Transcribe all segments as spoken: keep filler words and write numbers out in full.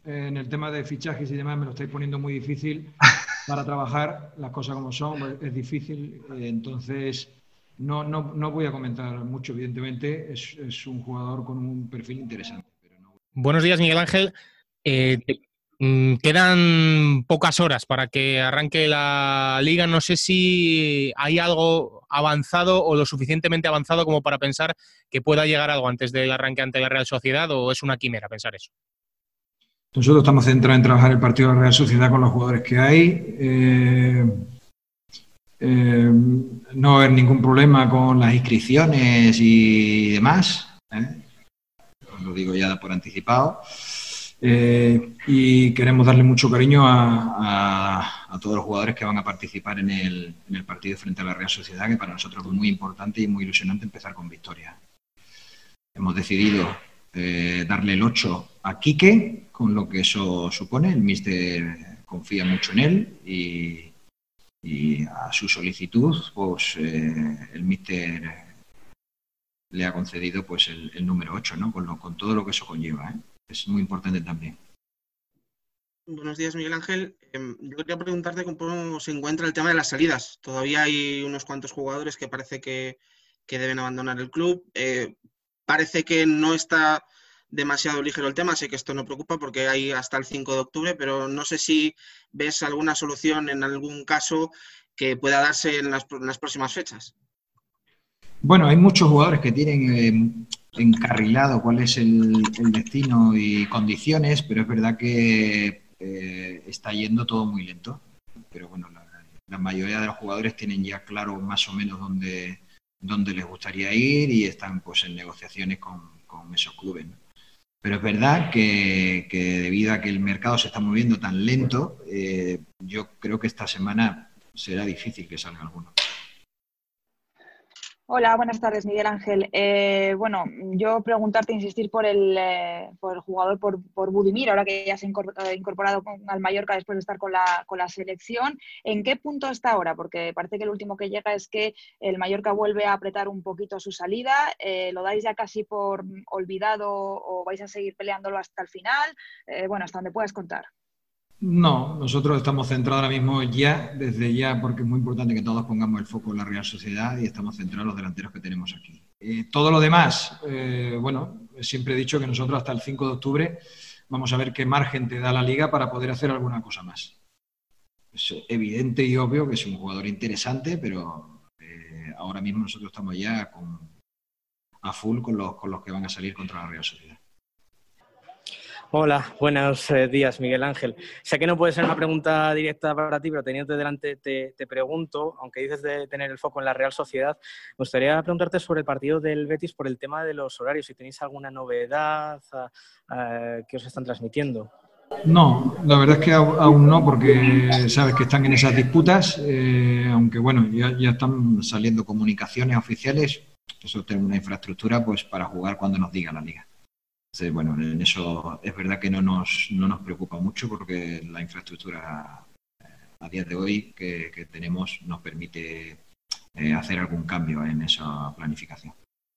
en el tema de fichajes y demás me lo estáis poniendo muy difícil para trabajar, las cosas como son, es difícil, entonces no, no, no voy a comentar mucho, evidentemente, es, es un jugador con un perfil interesante. Pero no... Buenos días, Miguel Ángel. Eh, te, mm, quedan pocas horas para que arranque la liga. No sé si hay algo avanzado o lo suficientemente avanzado como para pensar que pueda llegar algo antes del arranque ante la Real Sociedad, o es una quimera pensar eso. Nosotros estamos centrados en trabajar el partido de la Real Sociedad con los jugadores que hay. Eh, eh, no va a haber ningún problema con las inscripciones y demás. ¿eh? Os lo digo ya por anticipado. Eh, y queremos darle mucho cariño a, a, a todos los jugadores que van a participar en el, en el partido frente a la Real Sociedad, que para nosotros es muy importante y muy ilusionante empezar con victoria. Hemos decidido eh, darle el ocho a Quique, con lo que eso supone. El míster confía mucho en él y, y a su solicitud, pues eh, el míster le ha concedido pues el, el número ocho, ¿no? Con, lo, con todo lo que eso conlleva, ¿eh? Es muy importante también. Buenos días, Miguel Ángel. Eh, yo quería preguntarte cómo se encuentra el tema de las salidas. Todavía hay unos cuantos jugadores que parece que, que deben abandonar el club. Eh, parece que no está demasiado ligero el tema. Sé que esto no preocupa porque hay hasta el cinco de octubre, pero no sé si ves alguna solución en algún caso que pueda darse en las, en las próximas fechas. Bueno, hay muchos jugadores que tienen eh, encarrilado cuál es el, el destino y condiciones, pero es verdad que eh, está yendo todo muy lento. Pero bueno, la, la mayoría de los jugadores tienen ya claro más o menos dónde, dónde les gustaría ir y están pues en negociaciones con, con esos clubes, ¿no? Pero es verdad que, que debido a que el mercado se está moviendo tan lento, eh, yo creo que esta semana será difícil que salga alguno. Hola, buenas tardes, Miguel Ángel. Eh, bueno, yo preguntarte, insistir por el, eh, por el jugador, por, por Budimir, ahora que ya se ha incorporado con, al Mallorca después de estar con la, con la selección. ¿En qué punto está ahora? Porque parece que el último que llega es que el Mallorca vuelve a apretar un poquito su salida. Eh, ¿Lo dais ya casi por olvidado o vais a seguir peleándolo hasta el final? Eh, bueno, hasta donde puedas contar. No, nosotros estamos centrados ahora mismo ya, desde ya, porque es muy importante que todos pongamos el foco en la Real Sociedad y estamos centrados en los delanteros que tenemos aquí. Eh, todo lo demás, eh, bueno, siempre he dicho que nosotros hasta el cinco de octubre vamos a ver qué margen te da la Liga para poder hacer alguna cosa más. Es evidente y obvio que es un jugador interesante, pero eh, ahora mismo nosotros estamos ya con, a full con los, con los que van a salir contra la Real Sociedad. Hola, buenos eh, días, Miguel Ángel. Sé que no puede ser una pregunta directa para ti, pero teniéndote delante te, te pregunto, aunque dices de tener el foco en la Real Sociedad, me gustaría preguntarte sobre el partido del Betis por el tema de los horarios, si tenéis alguna novedad uh, que os están transmitiendo. No, la verdad es que aún no, porque sabes que están en esas disputas, eh, aunque bueno, ya, ya están saliendo comunicaciones oficiales. Nosotros tenemos una infraestructura pues para jugar cuando nos diga la Liga. Entonces, bueno, en eso es verdad que no nos, no nos preocupa mucho porque la infraestructura a día de hoy que, que tenemos nos permite eh, hacer algún cambio en esa planificación.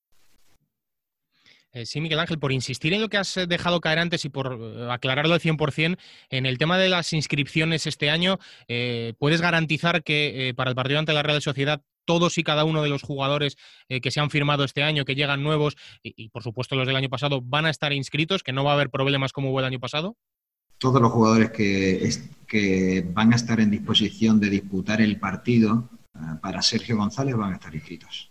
Eh, sí, Miguel Ángel, por insistir en lo que has dejado caer antes y por aclararlo al cien por cien, en el tema de las inscripciones este año, eh, ¿puedes garantizar que eh, para el partido ante la Real Sociedad todos y cada uno de los jugadores eh, que se han firmado este año, que llegan nuevos y, y por supuesto los del año pasado, van a estar inscritos, que no va a haber problemas como hubo el año pasado? Todos los jugadores que, que van a estar en disposición de disputar el partido eh, para Sergio González van a estar inscritos.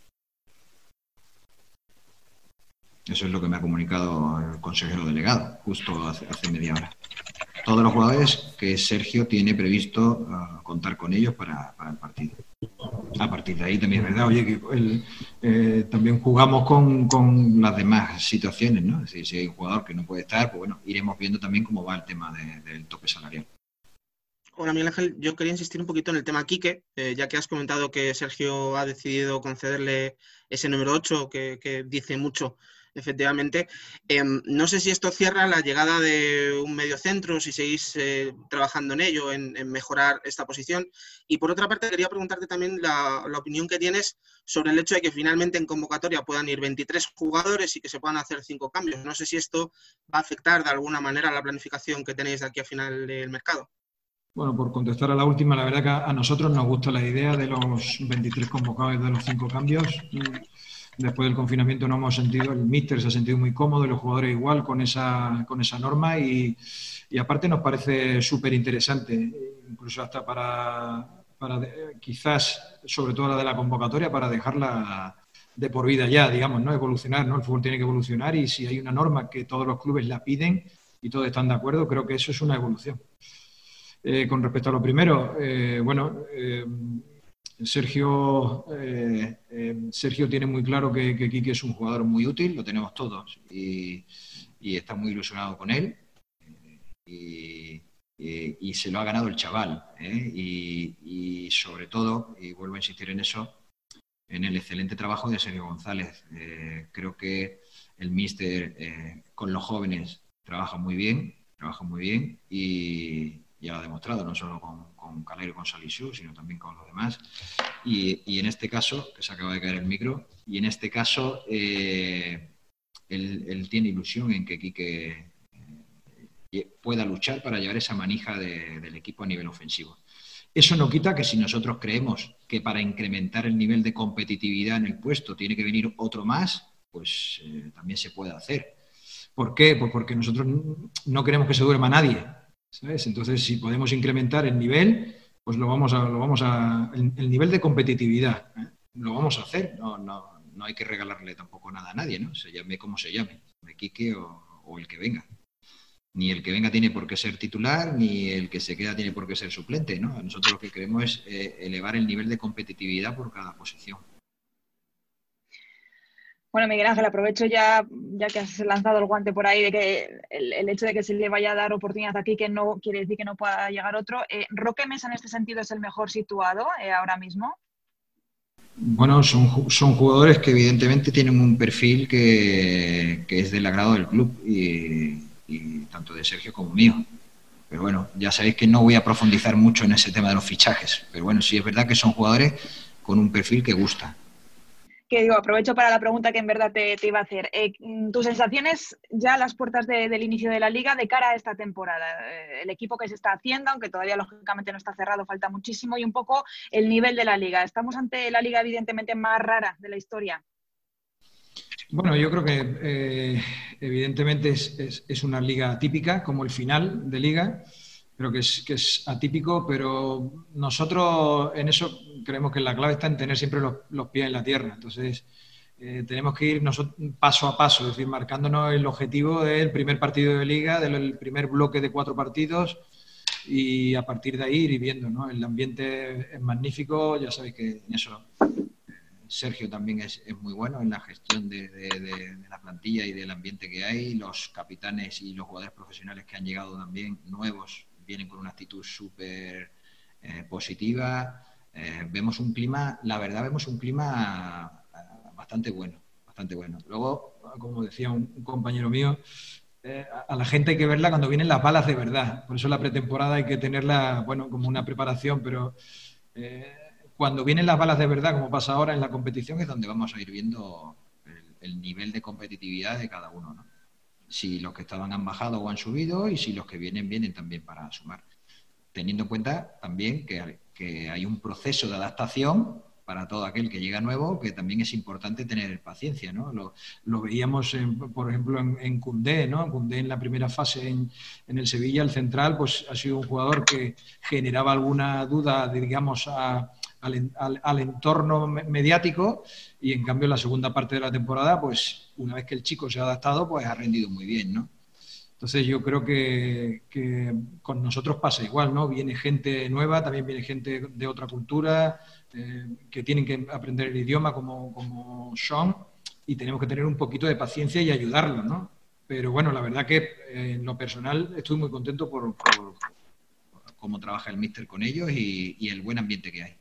Eso es lo que me ha comunicado el consejero delegado, justo hace, hace media hora. Todos los jugadores que Sergio tiene previsto uh, contar con ellos para, para el partido. A partir de ahí también es verdad, oye, que el, eh, también jugamos con, con las demás situaciones, ¿no? Es decir, si hay un jugador que no puede estar, pues bueno, iremos viendo también cómo va el tema de, del tope salarial. Hola, Miguel Ángel. Yo quería insistir un poquito en el tema Quique, eh, ya que has comentado que Sergio ha decidido concederle ese número ocho, que, que dice mucho efectivamente. Eh, no sé si esto cierra la llegada de un mediocentro, si seguís eh, trabajando en ello, en, en mejorar esta posición. Y por otra parte, quería preguntarte también la, la opinión que tienes sobre el hecho de que finalmente en convocatoria puedan ir veintitrés jugadores y que se puedan hacer cinco cambios. No sé si esto va a afectar de alguna manera la planificación que tenéis de aquí a final del mercado. Bueno, por contestar a la última, la verdad que a nosotros nos gusta la idea de los veintitrés convocados y de los cinco cambios. Después del confinamiento no hemos sentido, el míster se ha sentido muy cómodo y los jugadores igual con esa, con esa norma y, y aparte nos parece súper interesante, incluso hasta para, para de, quizás, sobre todo la de la convocatoria, para dejarla de por vida ya, digamos, ¿no? Evolucionar, ¿no? El fútbol tiene que evolucionar y si hay una norma que todos los clubes la piden y todos están de acuerdo, creo que eso es una evolución. Eh, con respecto a lo primero, eh, bueno, eh, Sergio, eh, eh, Sergio tiene muy claro que, que Quique es un jugador muy útil, lo tenemos todos, y, y está muy ilusionado con él, y, y, y se lo ha ganado el chaval, ¿eh? y, y sobre todo, y vuelvo a insistir en eso, en el excelente trabajo de Sergio González. Eh, creo que el míster eh, con los jóvenes trabaja muy bien, trabaja muy bien, y ya lo ha demostrado, no solo con, con Calero y con Salisu, sino también con los demás. Y, y en este caso, que se acaba de caer el micro, y en este caso eh, él, él tiene ilusión en que Quique eh, pueda luchar para llevar esa manija de, del equipo a nivel ofensivo. Eso no quita que si nosotros creemos que para incrementar el nivel de competitividad en el puesto tiene que venir otro más, pues eh, también se puede hacer. ¿Por qué? Pues porque nosotros no queremos que se duerma nadie, ¿sabes? Entonces, si podemos incrementar el nivel, pues lo vamos a, lo vamos a, el, el nivel de competitividad, ¿eh? Lo vamos a hacer. No, no, no hay que regalarle tampoco nada a nadie, ¿no? Se llame como se llame, de Quique o, o el que venga. Ni el que venga tiene por qué ser titular, ni el que se queda tiene por qué ser suplente, ¿no? Nosotros lo que queremos es eh, elevar el nivel de competitividad por cada posición. Bueno, Miguel Ángel, aprovecho ya, ya que has lanzado el guante por ahí, de que el, el hecho de que se le vaya a dar oportunidad aquí, que no quiere decir que no pueda llegar otro. Eh, ¿Roque Mesa en este sentido es el mejor situado eh, ahora mismo? Bueno, son, son jugadores que evidentemente tienen un perfil que, que es del agrado del club, y, y tanto de Sergio como mío. Pero bueno, ya sabéis que no voy a profundizar mucho en ese tema de los fichajes. Pero bueno, sí es verdad que son jugadores con un perfil que gusta. Que digo, aprovecho para la pregunta que en verdad te, te iba a hacer. Eh, ¿Tus sensaciones ya a las puertas de, del inicio de la Liga de cara a esta temporada? Eh, el equipo que se está haciendo, aunque todavía lógicamente no está cerrado, falta muchísimo, y un poco el nivel de la Liga. ¿Estamos ante la Liga evidentemente más rara de la historia? Bueno, yo creo que eh, evidentemente es, es, es una liga atípica, como el final de liga. Creo que es, que es atípico, pero nosotros en eso creemos que la clave está en tener siempre los, los pies en la tierra. Entonces, eh, tenemos que ir nosotros paso a paso, es decir, marcándonos el objetivo del primer partido de liga, del primer bloque de cuatro partidos, y a partir de ahí ir viendo, ¿no? El ambiente es magnífico, ya sabéis que en eso eh, Sergio también es, es muy bueno en la gestión de, de, de, de la plantilla y del ambiente que hay. Los capitanes y los jugadores profesionales que han llegado también, nuevos, vienen con una actitud súper eh, positiva. Eh, vemos un clima, la verdad, vemos un clima bastante bueno, bastante bueno. Luego, como decía un, un compañero mío, eh, a, a la gente hay que verla cuando vienen las balas de verdad. Por eso la pretemporada hay que tenerla, bueno, como una preparación, pero eh, cuando vienen las balas de verdad, como pasa ahora en la competición, es donde vamos a ir viendo el, el nivel de competitividad de cada uno, ¿no? Si los que estaban han bajado o han subido, y si los que vienen, vienen también para sumar. Teniendo en cuenta también que, que hay un proceso de adaptación para todo aquel que llega nuevo, que también es importante tener paciencia, ¿no? Lo, lo veíamos, en, por ejemplo, en, en Koundé, ¿no? Koundé en la primera fase en, en el Sevilla, el central, pues ha sido un jugador que generaba alguna duda, digamos, a, al, al, al entorno mediático, y en cambio en la segunda parte de la temporada, pues una vez que el chico se ha adaptado, pues ha rendido muy bien, ¿no? Entonces yo creo que, que con nosotros pasa igual, ¿no? Viene gente nueva, también viene gente de otra cultura, eh, que tienen que aprender el idioma como, como Sean, y tenemos que tener un poquito de paciencia y ayudarlos, ¿no? Pero bueno, la verdad que eh, en lo personal estoy muy contento por, por, por cómo trabaja el míster con ellos y, y el buen ambiente que hay.